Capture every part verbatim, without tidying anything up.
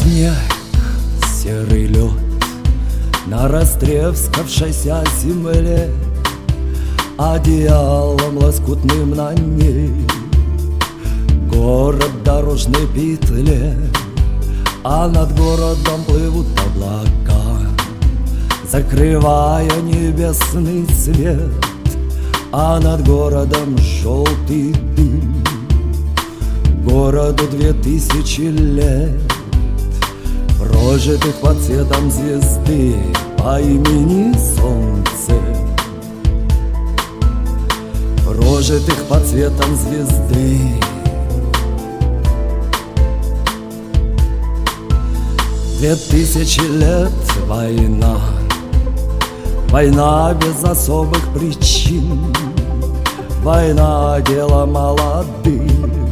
снег, серый лед на растрескавшейся земле, одеялом лоскутным на ней город в дорожной петле, а над городом плывут облака, закрывая небесный свет, а над городом желтый дым. Городу две тысячи лет, прожитых под цветом звезды по имени Солнце, прожитых под цветом звезды. Две тысячи лет война, война без особых причин, война дело молодых,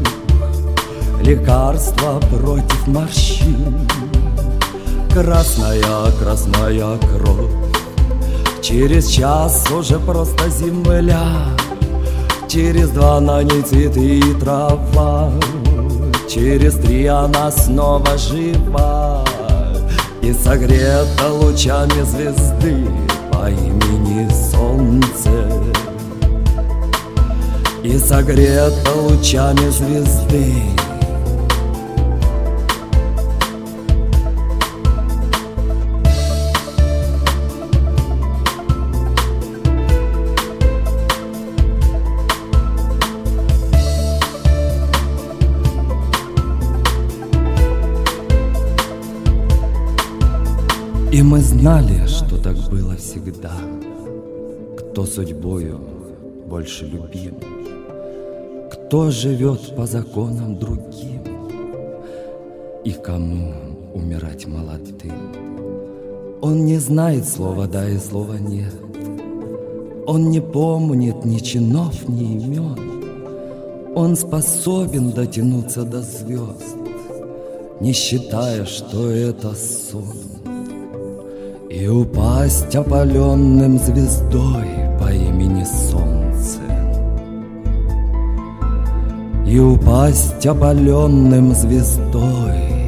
лекарство против морщин. Красная, красная кровь, через час уже просто земля, через два на ней цветы и трава, через три она снова жива и согрета лучами звезды по имени Солнце, и согрета лучами звезды. И мы знали, что так было всегда. Кто судьбою больше любим, кто живет по законам другим, и кому умирать молодым. Он не знает слова «да» и слова «нет», он не помнит ни чинов, ни имен, он способен дотянуться до звезд, не считая, что это сон, и упасть опаленным звездой по имени Солнце, и упасть опаленным звездой